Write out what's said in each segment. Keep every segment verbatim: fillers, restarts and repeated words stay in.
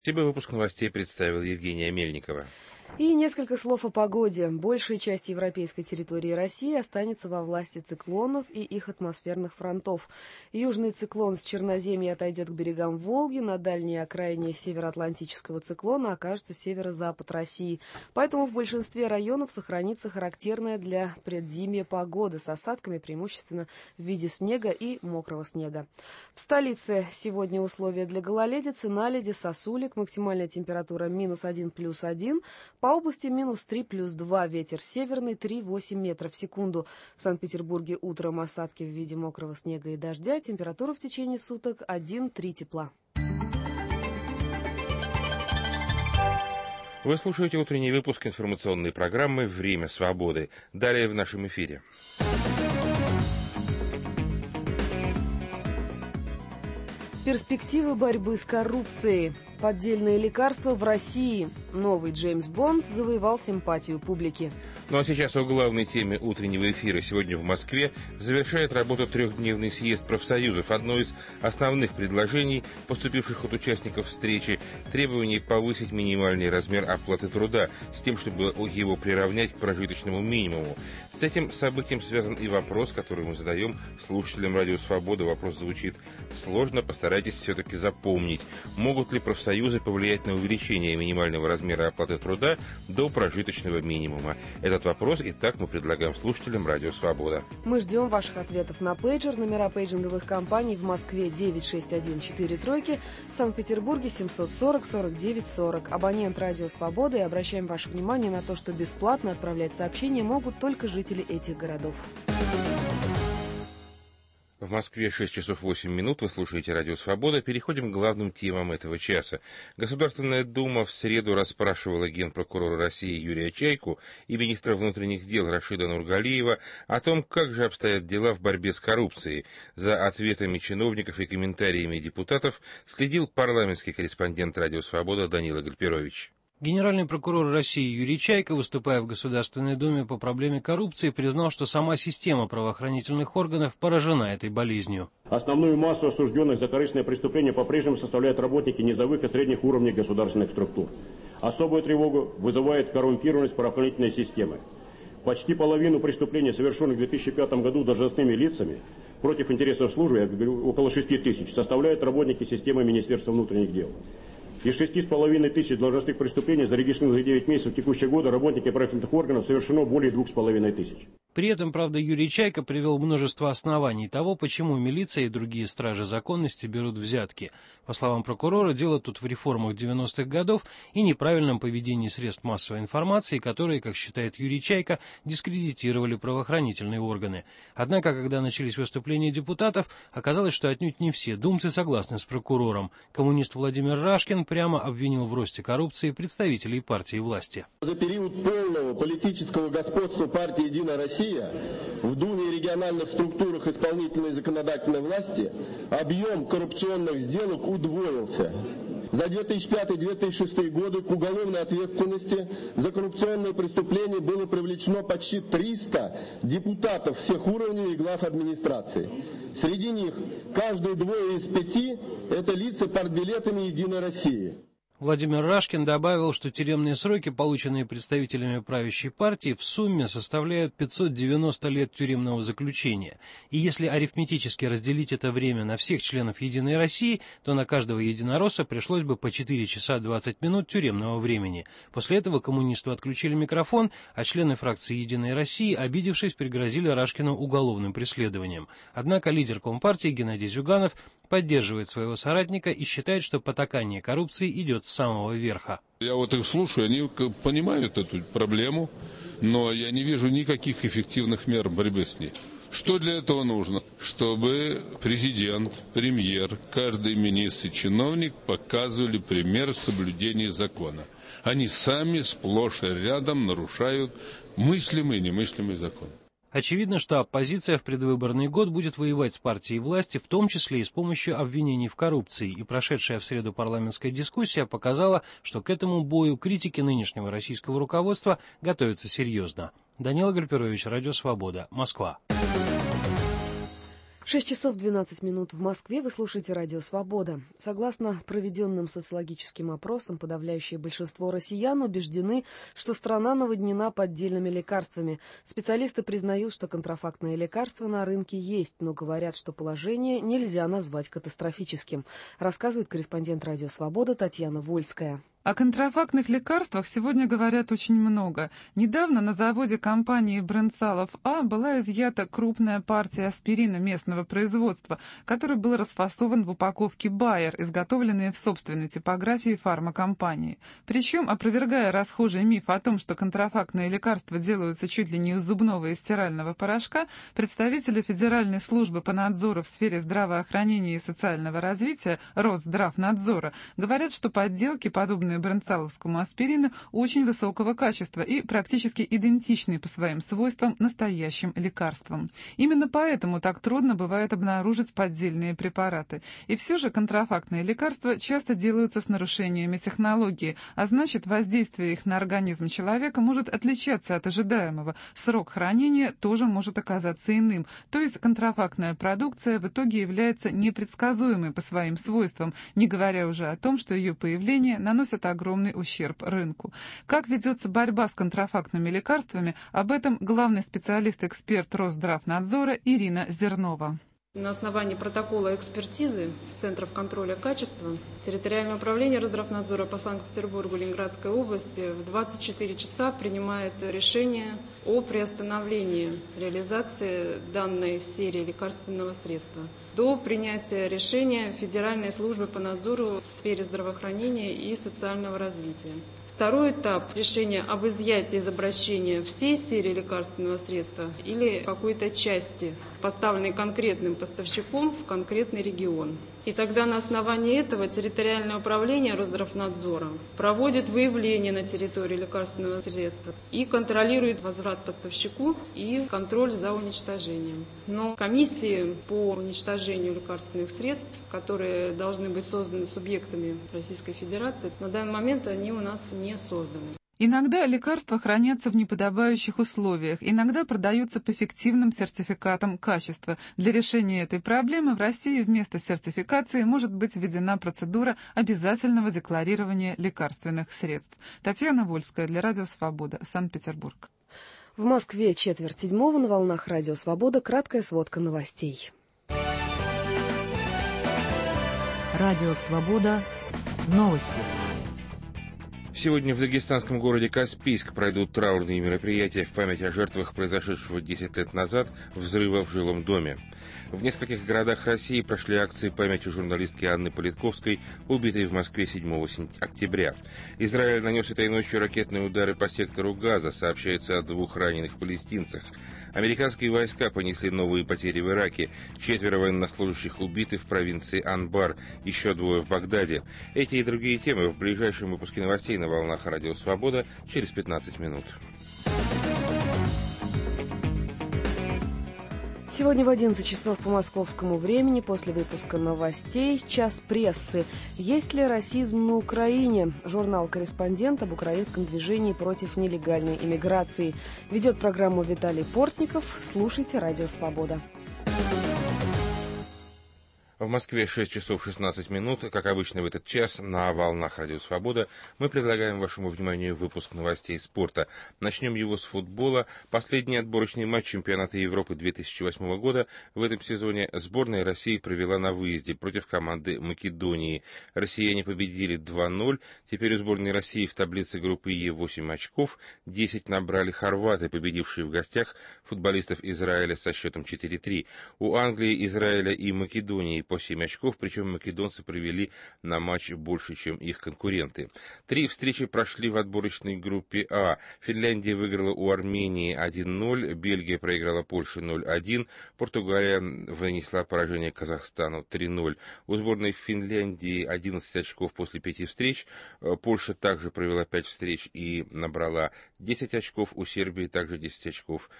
Тебе выпуск новостей представил Евгения Мельникова. И несколько слов о погоде. Большая часть европейской территории России останется во власти циклонов и их атмосферных фронтов. Южный циклон с Черноземья отойдет к берегам Волги, на дальней окраине североатлантического циклона окажется северо-запад России. Поэтому в большинстве районов сохранится характерная для предзимья погода с осадками преимущественно в виде снега и мокрого снега. В столице сегодня условия для гололедицы, наледи, сосулек, максимальная температура минус один плюс один. По области минус три плюс два, ветер северный три-восемь метров в секунду. В Санкт-Петербурге утром осадки в виде мокрого снега и дождя, температура в течение суток один-три тепла. Вы слушаете утренний выпуск информационной программы «Время свободы». Далее в нашем эфире. Перспективы борьбы с коррупцией. Поддельные лекарства в России. Новый Джеймс Бонд завоевал симпатию публики. Ну а сейчас о главной теме утреннего эфира. Сегодня в Москве завершает работу трехдневный съезд профсоюзов. Одно из основных предложений, поступивших от участников встречи, требование повысить минимальный размер оплаты труда, с тем, чтобы его приравнять к прожиточному минимуму. С этим событием связан и вопрос, который мы задаем слушателям Радио Свобода. Вопрос звучит сложно, постарайтесь все-таки запомнить. Могут ли профсоюзы повлиять на увеличение минимального размера оплаты труда до прожиточного минимума? Этот вопрос и так мы предлагаем слушателям Радио Свобода. Мы ждем ваших ответов на пейджер. Номера пейджинговых компаний в Москве девять шесть один четыре тройки, в Санкт-Петербурге семьсот сорок сорок девять сорок. Абонент Радио Свобода, и обращаем ваше внимание на то, что бесплатно отправлять сообщения могут только жители этих городов. В Москве шесть часов восемь минут. Вы слушаете Радио Свобода. Переходим к главным темам этого часа. Государственная Дума в среду расспрашивала генпрокурора России Юрия Чайку и министра внутренних дел Рашида Нургалиева о том, как же обстоят дела в борьбе с коррупцией. За ответами чиновников и комментариями депутатов следил парламентский корреспондент Радио Свобода Данила Гальперович. Генеральный прокурор России Юрий Чайка, выступая в Государственной Думе по проблеме коррупции, признал, что сама система правоохранительных органов поражена этой болезнью. Основную массу осужденных за корыстные преступления по-прежнему составляют работники низовых и средних уровней государственных структур. Особую тревогу вызывает коррумпированность правоохранительной системы. Почти половину преступлений, совершенных в две тысячи пятом году должностными лицами против интересов службы, я говорю, около шести тысяч, составляют работники системы Министерства внутренних дел. Из шести с половиной тысяч должностных преступлений, зарегистрированных за девять месяцев текущего года, работники правоохранительных органов совершено более двух с половиной тысяч. При этом, правда, Юрий Чайка привел множество оснований того, почему милиция и другие стражи законности берут взятки. По словам прокурора, дело тут в реформах девяностых годов и неправильном поведении средств массовой информации, которые, как считает Юрий Чайка, дискредитировали правоохранительные органы. Однако, когда начались выступления депутатов, оказалось, что отнюдь не все думцы согласны с прокурором. Коммунист Владимир Рашкин прямо обвинил в росте коррупции представителей партии власти. За период полного политического господства партии «Единая Россия» в Думе и региональных структурах исполнительной и законодательной власти объем коррупционных сделок удвоился. За две тысячи пятый — две тысячи шестой годы к уголовной ответственности за коррупционные преступления было привлечено почти триста депутатов всех уровней и глав администрации. Среди них каждые двое из пяти – это лица партбилетами «Единой России». Владимир Рашкин добавил, что тюремные сроки, полученные представителями правящей партии, в сумме составляют пятьсот девяносто лет тюремного заключения. И если арифметически разделить это время на всех членов «Единой России», то на каждого единоросса пришлось бы по четыре часа двадцать минут тюремного времени. После этого коммунисту отключили микрофон, а члены фракции «Единой России», обидевшись, пригрозили Рашкину уголовным преследованием. Однако лидер Компартии Геннадий Зюганов поддерживает своего соратника и считает, что потакание коррупции идет с самого верха. Я вот их слушаю, они понимают эту проблему, но я не вижу никаких эффективных мер борьбы с ней. Что для этого нужно? Чтобы президент, премьер, каждый министр и чиновник показывали пример соблюдения закона. Они сами сплошь и рядом нарушают мыслимый и немыслимый закон. Очевидно, что оппозиция в предвыборный год будет воевать с партией власти, в том числе и с помощью обвинений в коррупции, и прошедшая в среду парламентская дискуссия показала, что к этому бою критики нынешнего российского руководства готовятся серьезно. Данила Гальперович, Радио Свобода, Москва. шесть часов двенадцать минут в Москве. Вы слушаете радио «Свобода». Согласно проведенным социологическим опросам, подавляющее большинство россиян убеждены, что страна наводнена поддельными лекарствами. Специалисты признают, что контрафактные лекарства на рынке есть, но говорят, что положение нельзя назвать катастрофическим, рассказывает корреспондент радио «Свобода» Татьяна Вольская. О контрафактных лекарствах сегодня говорят очень много. Недавно на заводе компании Бренцалов А была изъята крупная партия аспирина местного производства, который был расфасован в упаковке Байер, изготовленные в собственной типографии фармакомпании. Причем, опровергая расхожий миф о том, что контрафактные лекарства делаются чуть ли не из зубного и стирального порошка, представители Федеральной службы по надзору в сфере здравоохранения и социального развития Росздравнадзора говорят, что подделки, подобные бренцаловскому аспирину, очень высокого качества и практически идентичны по своим свойствам настоящим лекарствам. Именно поэтому так трудно бывает обнаружить поддельные препараты. И все же контрафактные лекарства часто делаются с нарушениями технологии, а значит, воздействие их на организм человека может отличаться от ожидаемого. Срок хранения тоже может оказаться иным. То есть контрафактная продукция в итоге является непредсказуемой по своим свойствам, не говоря уже о том, что ее появление наносит огромный ущерб рынку. Как ведется борьба с контрафактными лекарствами, об этом главный специалист-эксперт Росздравнадзора Ирина Зернова. На основании протокола экспертизы Центров контроля качества территориальное управление Росздравнадзора по Санкт-Петербургу Ленинградской области в двадцать четыре часа принимает решение о приостановлении реализации данной серии лекарственного средства до принятия решения Федеральной службы по надзору в сфере здравоохранения и социального развития. Второй этап решения об изъятии из обращения всей серии лекарственного средства или какой-то части, поставленной конкретным поставщиком в конкретный регион. И тогда на основании этого территориальное управление Росздравнадзора проводит выявление на территории лекарственного средства и контролирует возврат поставщику и контроль за уничтожением. Но комиссии по уничтожению лекарственных средств, которые должны быть созданы субъектами Российской Федерации, на данный момент они у нас не созданы. Иногда лекарства хранятся в неподобающих условиях, иногда продаются по фиктивным сертификатам качества. Для решения этой проблемы в России вместо сертификации может быть введена процедура обязательного декларирования лекарственных средств. Татьяна Вольская для Радио Свобода, Санкт-Петербург. В Москве четверть седьмого на волнах Радио Свобода. Краткая сводка новостей. Радио Свобода. Новости. Сегодня в дагестанском городе Каспийск пройдут траурные мероприятия в память о жертвах произошедшего десять лет назад взрыва в жилом доме. В нескольких городах России прошли акции памяти журналистки Анны Политковской, убитой в Москве седьмого октября. Израиль нанес этой ночью ракетные удары по сектору Газа, сообщается о двух раненых палестинцах. Американские войска понесли новые потери в Ираке. Четверо военнослужащих убиты в провинции Анбар, еще двое в Багдаде. Эти и другие темы в ближайшем выпуске новостей на волнах Радио Свобода через пятнадцать минут. Сегодня в одиннадцать часов по московскому времени, после выпуска новостей, час прессы. Есть ли расизм на Украине? Журнал «Корреспондент» об украинском движении против нелегальной иммиграции. Ведет программу Виталий Портников. Слушайте «Радио Свобода». В Москве шесть часов шестнадцать минут. Как обычно в этот час на волнах Радио Свобода мы предлагаем вашему вниманию выпуск новостей спорта. Начнем его с футбола. Последний отборочный матч чемпионата Европы две тысячи восьмого года в этом сезоне сборная России провела на выезде против команды Македонии. Россияне победили два ноль. Теперь у сборной России в таблице группы Е восемь очков. десять набрали хорваты, победившие в гостях футболистов Израиля со счетом четыре три. У Англии, Израиля и Македонии по семь очков, причем македонцы провели на матч больше, чем их конкуренты. Три встречи прошли в отборочной группе А. Финляндия выиграла у Армении один ноль, Бельгия проиграла Польше ноль один, Португалия вынесла поражение Казахстану три ноль. У сборной Финляндии одиннадцать очков после пяти встреч, Польша также провела пять встреч и набрала десять очков, у Сербии также десять очков.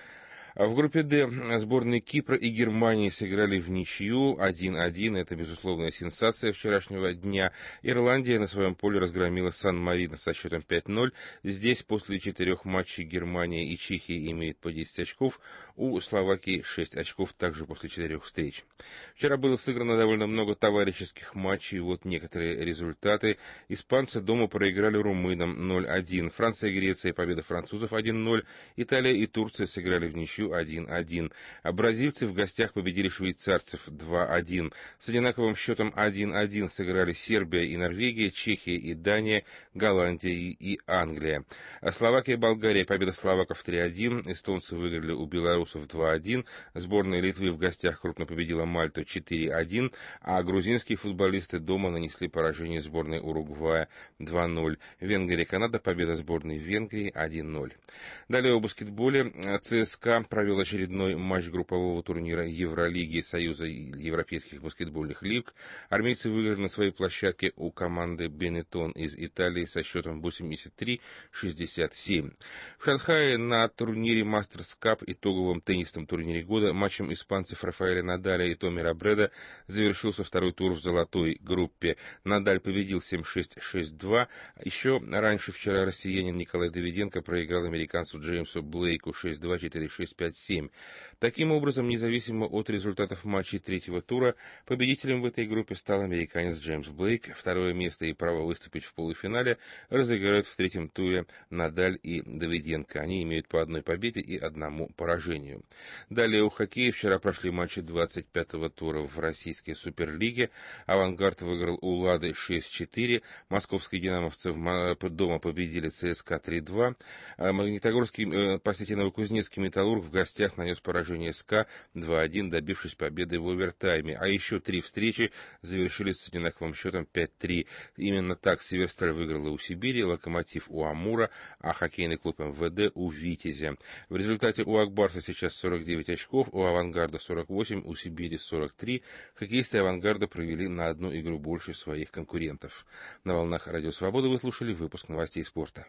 А в группе «Д» сборные Кипра и Германии сыграли в ничью один один. Это, безусловная сенсация вчерашнего дня. Ирландия на своем поле разгромила Сан-Марино со счетом пять ноль. Здесь после четырех матчей Германия и Чехия имеют по десять очков. У Словакии шесть очков, также после четырех встреч. Вчера было сыграно довольно много товарищеских матчей. Вот некоторые результаты. Испанцы дома проиграли румынам ноль один. Франция и Греция — победа французов один ноль. Италия и Турция сыграли в ничью один один. А бразильцы в гостях победили швейцарцев два один. С одинаковым счетом один один сыграли Сербия и Норвегия, Чехия и Дания, Голландия и Англия. А Словакия и Болгария — победа словаков три один. Эстонцы выиграли у белорусов два один. Сборная Литвы в гостях крупно победила Мальту четыре один. А грузинские футболисты дома нанесли поражение сборной Уругвая два ноль. Венгрия и Канада — победа сборной Венгрии один ноль. Далее о баскетболе. ЦСКА провел очередной матч группового турнира Евролиги Союза европейских баскетбольных лиг. Армейцы выиграли на своей площадке у команды Бенетон из Италии со счетом восемьдесят три шестьдесят семь. В Шанхае на турнире Мастерс Кап, итоговом теннисном турнире года, матчем испанцев Рафаэля Надаля и Томи Рабреда завершился второй тур в золотой группе. Надаль победил семь шесть шесть два. Еще раньше вчера россиянин Николай Давиденко проиграл американцу Джеймсу Блейку шесть два четыре шесть пять семь. Таким образом, независимо от результатов матчей третьего тура, победителем в этой группе стал американец Джеймс Блейк. Второе место и право выступить в полуфинале разыграют в третьем туре Надаль и Давиденко. Они имеют по одной победе и одному поражению. Далее у хоккея вчера прошли матчи двадцать пятого тура в российской суперлиге. «Авангард» выиграл у «Лады» шесть четыре. Московские «Динамовцы» дома победили ЦСКА три два. Магнитогорский, простите, Новокузнецкий «Металлург» в гостях нанес поражение СКА два один, добившись победы в овертайме. А еще три встречи завершились с одинаковым счетом пять три. Именно так Северсталь выиграла у Сибири, Локомотив у Амура, а хоккейный клуб МВД у Витязя. В результате у Акбарса сейчас сорок девять очков, у Авангарда сорок восемь, у Сибири сорок три. Хоккеисты Авангарда провели на одну игру больше своих конкурентов. На волнах Радио Свобода вы слушали выпуск новостей спорта.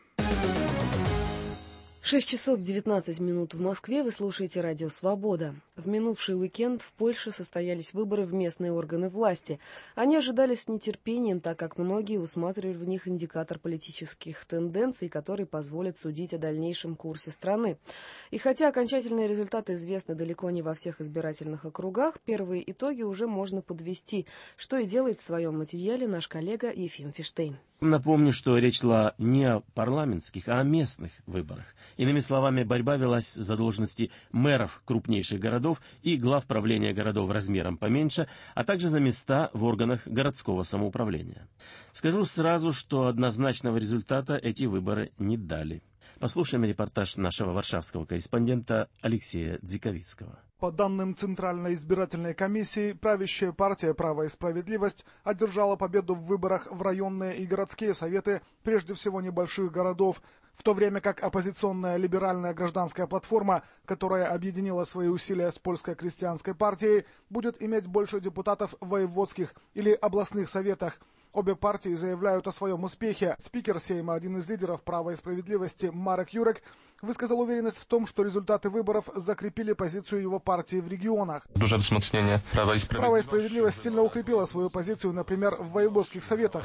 шесть часов девятнадцать минут в Москве. Вы слушаете Радио Свобода. В минувший уикенд в Польше состоялись выборы в местные органы власти. Они ожидались с нетерпением, так как многие усматривали в них индикатор политических тенденций, который позволит судить о дальнейшем курсе страны. И хотя окончательные результаты известны далеко не во всех избирательных округах, первые итоги уже можно подвести, что и делает в своем материале наш коллега Ефим Фиштейн. Напомню, что речь шла не о парламентских, а о местных выборах. Иными словами, борьба велась за должности мэров крупнейших городов и глав правления городов размером поменьше, а также за места в органах городского самоуправления. Скажу сразу, что однозначного результата эти выборы не дали. Послушаем репортаж нашего варшавского корреспондента Алексея Дзиковицкого. По данным Центральной избирательной комиссии, правящая партия «Право и справедливость» одержала победу в выборах в районные и городские советы, прежде всего небольших городов, в то время как оппозиционная либеральная гражданская платформа, которая объединила свои усилия с польской крестьянской партией, будет иметь больше депутатов в воеводских или областных советах. Обе партии заявляют о своем успехе. Спикер Сейма, один из лидеров «Права и справедливости» Марек Юрек, высказал уверенность в том, что результаты выборов закрепили позицию его партии в регионах. «Право и справедливость» сильно укрепила свою позицию, например, в воеводских советах,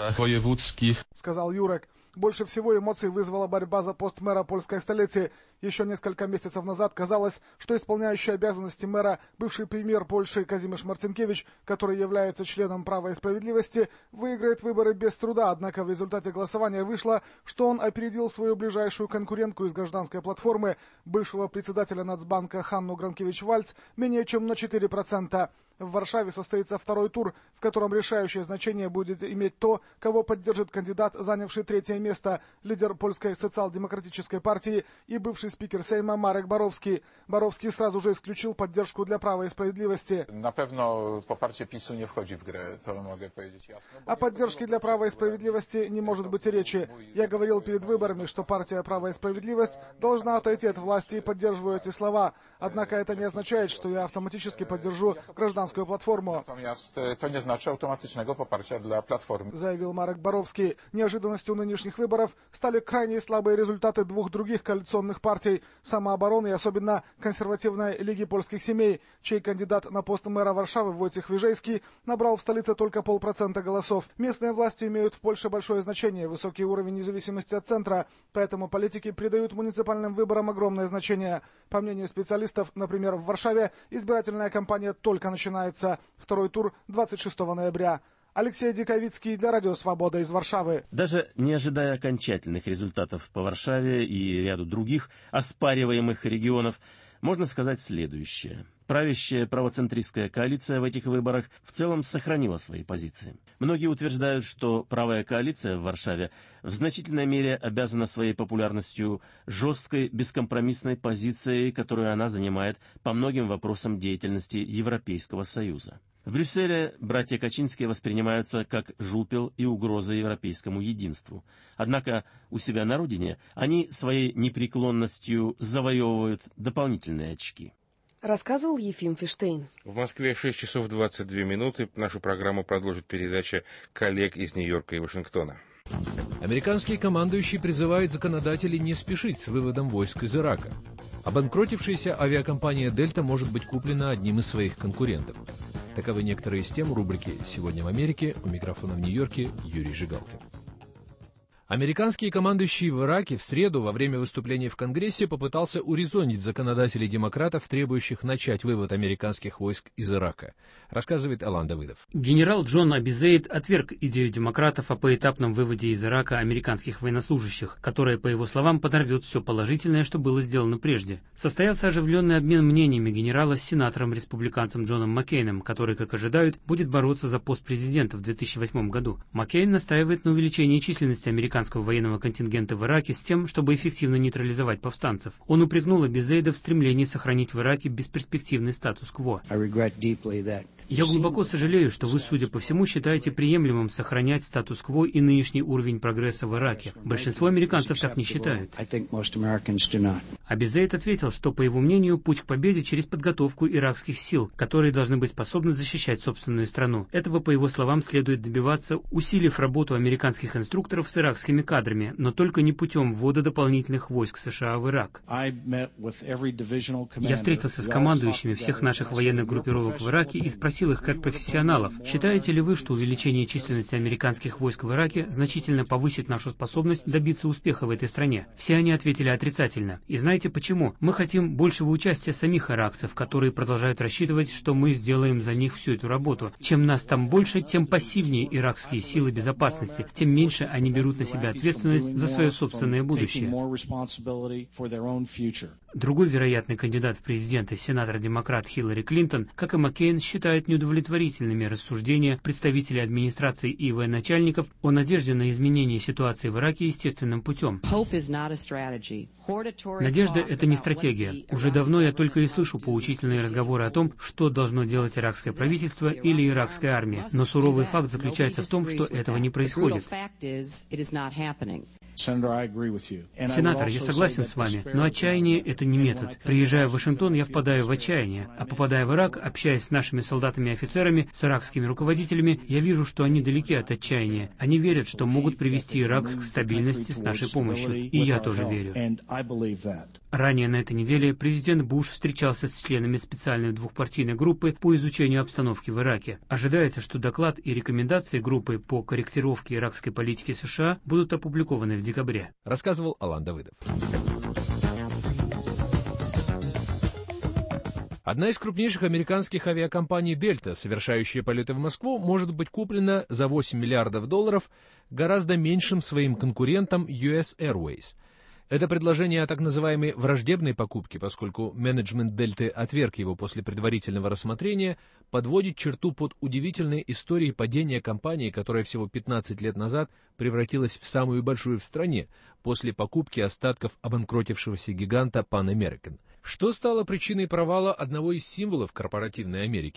сказал Юрек. Больше всего эмоций вызвала борьба за пост мэра польской столицы. Еще несколько месяцев назад казалось, что исполняющий обязанности мэра, бывший премьер Польши Казимирz Марцинкевич, который является членом «Права и справедливости», выиграет выборы без труда, однако в результате голосования вышло, что он опередил свою ближайшую конкурентку из гражданской платформы, бывшего председателя Нацбанка Ханну Гранкевич-Вальц, менее чем на четыре процента. В Варшаве состоится второй тур, в котором решающее значение будет иметь то, кого поддержит кандидат, занявший третье место, лидер польской социал-демократической партии и бывший спикер Сейма Марек Боровский. Боровский сразу же исключил поддержку для «Права и справедливости. О поддержке для «Права и справедливости» не может быть и речи. Я говорил перед выборами, что партия «Право и справедливость» должна отойти от власти и поддерживаю эти слова. Однако это не означает, что я автоматически поддержу гражданскую американскую платформу, заявил Марек Боровский. Неожиданностью нынешних выборов стали крайне слабые результаты двух других коалиционных партий – «Самообороны» и особенно консервативной Лиги польских семей, чей кандидат на пост мэра Варшавы Войцех Вижейский набрал в столице только полпроцента голосов. Местные власти имеют в Польше большое значение, высокий уровень независимости от центра, поэтому политики придают муниципальным выборам огромное значение. По мнению специалистов, например, в Варшаве избирательная кампания только начинается. Второй тур двадцать шестого ноября. Алексей Диковицкий для Радио Свобода из Варшавы. Даже не ожидая окончательных результатов по Варшаве и ряду других оспариваемых регионов, можно сказать следующее. Правящая правоцентристская коалиция в этих выборах в целом сохранила свои позиции. Многие утверждают, что правая коалиция в Варшаве в значительной мере обязана своей популярностью жесткой, бескомпромиссной позицией, которую она занимает по многим вопросам деятельности Европейского Союза. В Брюсселе братья Качинские воспринимаются как жупел и угроза европейскому единству. Однако у себя на родине они своей непреклонностью завоевывают дополнительные очки. Рассказывал Ефим Фиштейн. В Москве шесть часов двадцать две минуты. Нашу программу продолжит передача коллег из Нью-Йорка и Вашингтона. Американский командующий призывает законодателей не спешить с выводом войск из Ирака. Обанкротившаяся авиакомпания «Дельта» может быть куплена одним из своих конкурентов. Таковы некоторые из тем рубрики «Сегодня в Америке». У микрофона в Нью-Йорке Юрий Жигалкин. Американский командующий в Ираке в среду во время выступления в Конгрессе попытался урезонить законодателей демократов, требующих начать вывод американских войск из Ирака, рассказывает Алан Давыдов. Генерал Джон Абизейд отверг идею демократов о поэтапном выводе из Ирака американских военнослужащих, которая, по его словам, подорвет все положительное, что было сделано прежде. Состоялся оживленный обмен мнениями генерала с сенатором-республиканцем Джоном Маккейном, который, как ожидают, будет бороться за пост президента в две тысячи восьмом году. Маккейн настаивает на увеличении численности американских военного контингента в Ираке с тем, чтобы эффективно нейтрализовать повстанцев. Он упрекнул Абизейда в стремлении сохранить в Ираке бесперспективный статус-кво. Я глубоко сожалею, что вы, судя по всему, считаете приемлемым сохранять статус-кво и нынешний уровень прогресса в Ираке. Большинство американцев так не считают. Абизейд ответил, что, по его мнению, путь к победе через подготовку иракских сил, которые должны быть способны защищать собственную страну. Этого, по его словам, следует добиваться, усилив работу американских инструкторов с иракскими кадрами, но только не путем ввода дополнительных войск США в Ирак. Я встретился с командующими всех наших военных группировок в Ираке и спросил их как профессионалов, считаете ли вы, что увеличение численности американских войск в Ираке значительно повысит нашу способность добиться успеха в этой стране? Все они ответили отрицательно. И знаете почему? Мы хотим большего участия самих иракцев, которые продолжают рассчитывать, что мы сделаем за них всю эту работу. Чем нас там больше, тем пассивнее иракские силы безопасности, тем меньше они берут на себя ответственность за свое собственное будущее. Другой вероятный кандидат в президенты, сенатор-демократ Хиллари Клинтон, как и Маккейн, считает неудовлетворительными рассуждения представителей администрации и военачальников о надежде на изменение ситуации в Ираке естественным путем. Надежда – это не стратегия. Уже давно я только и слышу поучительные разговоры о том, что должно делать иракское правительство или иракская армия. Но суровый факт заключается в том, что этого не происходит. Сенатор, я согласен с вами, но отчаяние – это не метод. Приезжая в Вашингтон, я впадаю в отчаяние, а попадая в Ирак, общаясь с нашими солдатами и офицерами, с иракскими руководителями, я вижу, что они далеки от отчаяния. Они верят, что могут привести Ирак к стабильности с нашей помощью, и я тоже верю. Ранее на этой неделе президент Буш встречался с членами специальной двухпартийной группы по изучению обстановки в Ираке. Ожидается, что доклад и рекомендации группы по корректировке иракской политики США будут опубликованы в декабре. Рассказывал Алан Давыдов. Одна из крупнейших американских авиакомпаний «Дельта», совершающая полеты в Москву, может быть куплена за восемь миллиардов долларов гораздо меньшим своим конкурентом ю эс Airways. Это предложение о так называемой враждебной покупке, поскольку менеджмент «Дельты» отверг его после предварительного рассмотрения, подводит черту под удивительной историей падения компании, которая всего пятнадцать лет назад превратилась в самую большую в стране после покупки остатков обанкротившегося гиганта Pan American. Что стало причиной провала одного из символов корпоративной Америки?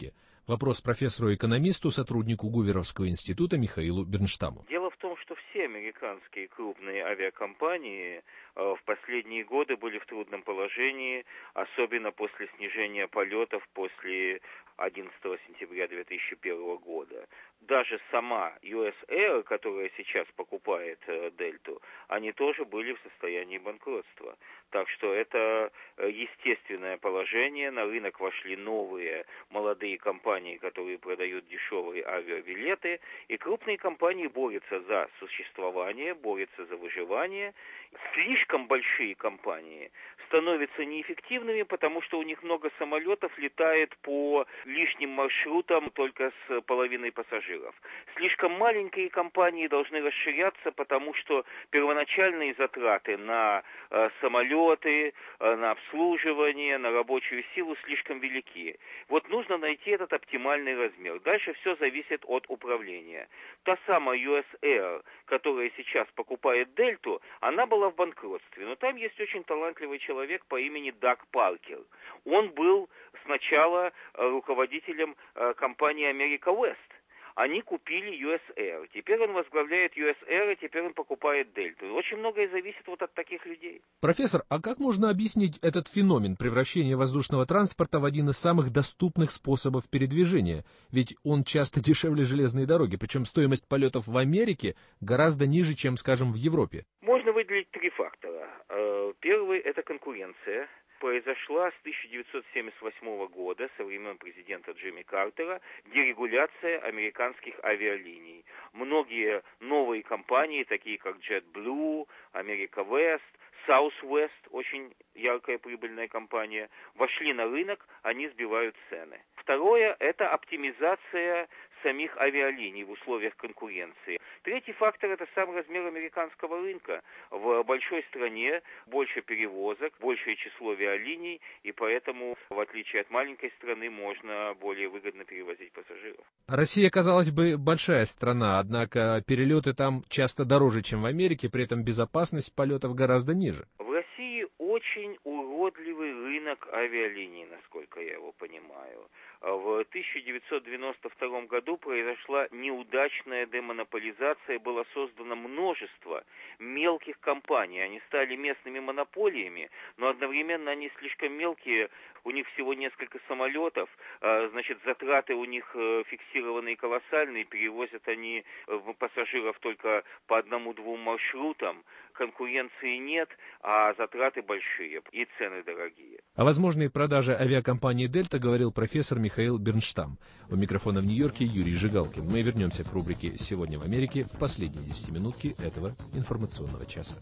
Вопрос профессору-экономисту, сотруднику Гуверовского института Михаилу Бернштаму. Дело в том, что все американские крупные авиакомпании в последние годы были в трудном положении, особенно после снижения полетов после одиннадцатого сентября две тысячи первого года. Даже сама ю эс Air, которая сейчас покупает Дельту, они тоже были в состоянии банкротства. Так что это естественное положение. На рынок вошли новые молодые компании, которые продают дешевые авиабилеты, и крупные компании борются за существование, борются за выживание. Слишком большие компании становятся неэффективными, потому что у них много самолетов летает по лишним маршрутам только с половиной пассажиров. Слишком маленькие компании должны расширяться, потому что первоначальные затраты на э, самолеты, э, на обслуживание, на рабочую силу слишком велики. Вот нужно найти этот оптимальный размер. Дальше все зависит от управления. Та самая ю эс Air, которая сейчас покупает Дельту, она была в банкротстве. Но там есть очень талантливый человек по имени Даг Паркер. Он был сначала руководителем компании America West. Они купили ю эс Air. Теперь он возглавляет ю эс Air, и теперь он покупает Дельту. Очень многое зависит вот от таких людей. Профессор, а как можно объяснить этот феномен превращения воздушного транспорта в один из самых доступных способов передвижения? Ведь он часто дешевле железной дороги, причем стоимость полетов в Америке гораздо ниже, чем, скажем, в Европе. Можно выделить три фактора. Первый – это конкуренция. Произошла с тысяча девятьсот семьдесят восьмого года, со времен президента Джимми Картера, дерегуляция американских авиалиний. Многие новые компании, такие как JetBlue, America West, Southwest, очень яркая прибыльная компания, вошли на рынок, они сбивают цены. Второе – это оптимизация самих авиалиний в условиях конкуренции. Третий фактор – это сам размер американского рынка. В большой стране больше перевозок, большее число авиалиний, и поэтому, в отличие от маленькой страны, можно более выгодно перевозить пассажиров. Россия, казалось бы, большая страна, однако перелеты там часто дороже, чем в Америке, при этом безопасность полетов гораздо ниже. В России очень уродливый рынок авиалиний, насколько я его понимаю. В тысяча девятьсот девяносто втором году произошла неудачная демонополизация, было создано множество мелких компаний. Они стали местными монополиями, но одновременно они слишком мелкие, у них всего несколько самолетов, значит, затраты у них фиксированные колоссальные, перевозят они пассажиров только по одному-двум маршрутам, конкуренции нет, а затраты большие и цены дорогие. О возможной продаже авиакомпании «Дельта» говорил профессор Михаил Бернштам. У микрофона в Нью-Йорке Юрий Жигалкин. Мы вернемся к рубрике «Сегодня в Америке» в последней десятиминутке этого информационного часа.